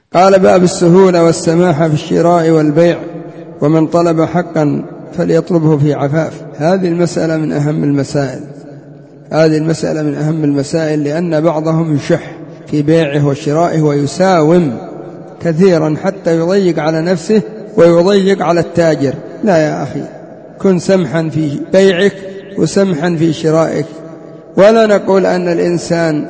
قال: باب السهولة والسماحة في الشراء والبيع، ومن طلب حقا فليطلبه في عفاف. هذه المسألة من أهم المسائل، لأن بعضهم يشح في بيعه وشرائه ويساوم كثيرا حتى يضيق على نفسه ويضيق على التاجر. لا يا أخي، كن سمحا في بيعك وسمحا في شرائك. ولا نقول أن الإنسان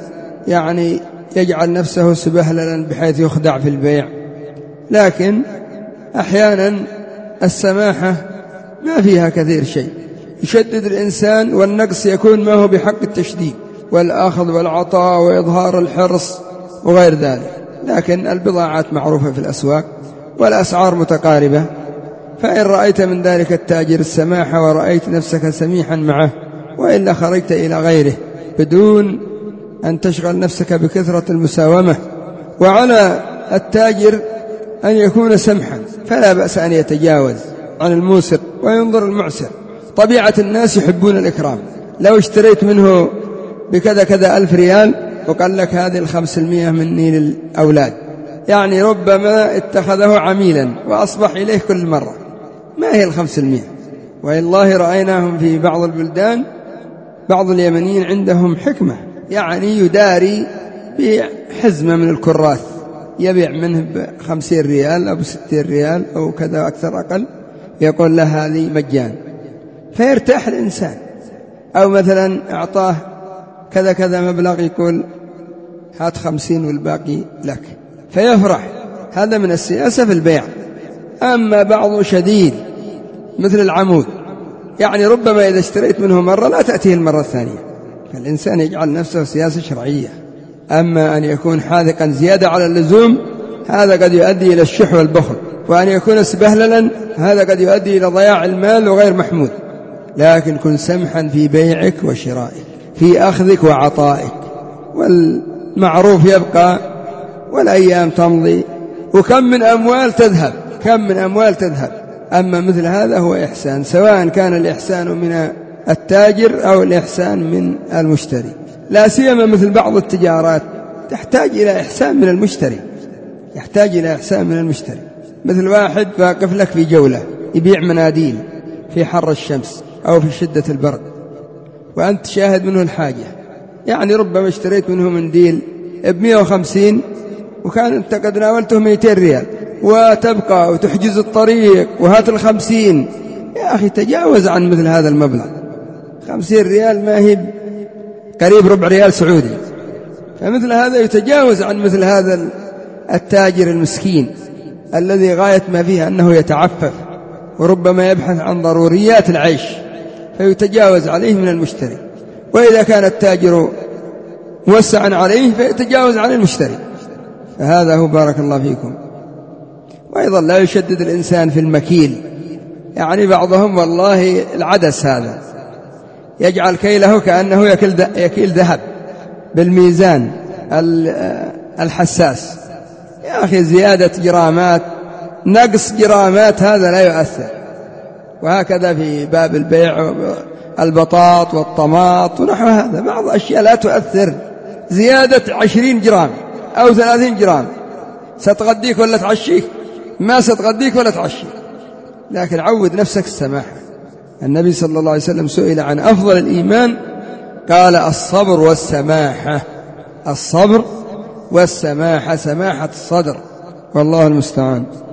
يجعل نفسه سبهللا بحيث يخدع في البيع، لكن أحيانا السماحة ما فيها كثير شيء. يشدد الإنسان والنقص يكون ما هو بحق التشديد والأخذ والعطاء وإظهار الحرص وغير ذلك، لكن البضاعات معروفة في الأسواق والأسعار متقاربة. فإن رأيت من ذلك التاجر السماحة ورأيت نفسك سميحا معه، وإلا خرجت إلى غيره بدون أن تشغل نفسك بكثرة المساومة. وعلى التاجر أن يكون سمحا، فلا بأس أن يتجاوز عن الموسر وينظر المعسر. طبيعة الناس يحبون الإكرام. لو اشتريت منه بكذا كذا 1000 ريال وقال لك هذه 500 مني للأولاد، ربما اتخذه عميلا وأصبح إليه كل مرة. ما هي 500؟ والله رأيناهم في بعض البلدان، بعض اليمنيين عندهم حكمة، يداري بحزمة من الكراث يبيع منه 50 ريال أو 60 ريال أو كذا أكثر أقل، يقول له هذه مجان، فيرتاح الإنسان. أو مثلا أعطاه كذا كذا مبلغ، يقول هات 50 والباقي لك، فيفرح. هذا من السياسة في البيع. أما بعض شديد مثل العمود، ربما إذا اشتريت منه مرة لا تأتيه المرة الثانية، فالإنسان يجعل نفسه سياسة شرعية. أما أن يكون حاذقا زيادة على اللزوم، هذا قد يؤدي إلى الشح والبخل، وأن يكون سبهللا هذا قد يؤدي إلى ضياع المال وغير محمود. لكن كن سمحا في بيعك وشرائك، في أخذك وعطائك، والمعروف يبقى والأيام تمضي، وكم من أموال تذهب. أما مثل هذا هو إحسان، سواء كان الإحسان من التاجر أو الإحسان من المشتري. لا سيما مثل بعض التجارات تحتاج إلى إحسان من المشتري، مثل واحد واقف لك في جولة يبيع مناديل في حر الشمس أو في شدة البرد، وأنت شاهد منه الحاجة. ربما اشتريت منه منديل ب150 وكان أنت قد ناولته 200 ريال، وتبقى وتحجز الطريق وهات 50. يا أخي تجاوز عن مثل هذا المبلغ. 50 ريال ما هي قريب ربع ريال سعودي، فمثل هذا يتجاوز عن مثل هذا التاجر المسكين الذي غاية ما فيه أنه يتعفف وربما يبحث عن ضروريات العيش، فيتجاوز عليه من المشتري. وإذا كان التاجر موسعا عليه فيتجاوز عن المشتري. فهذا هو، بارك الله فيكم. وأيضا لا يشدد الإنسان في المكيل. بعضهم والله العدس هذا يجعل كيله كأنه يكيل ذهب بالميزان الحساس. يا أخي زيادة جرامات نقص جرامات هذا لا يؤثر. وهكذا في باب البيع، البطاط والطماط ونحو هذا، بعض أشياء لا تؤثر. زيادة 20 جرام أو 30 جرام ستغديك ولا تعشيك؟ ما ستغديك ولا تعشيك. لكن عود نفسك السماحة. النبي صلى الله عليه وسلم سئل عن أفضل الإيمان، قال الصبر والسماحة، سماحة الصدر، والله المستعان.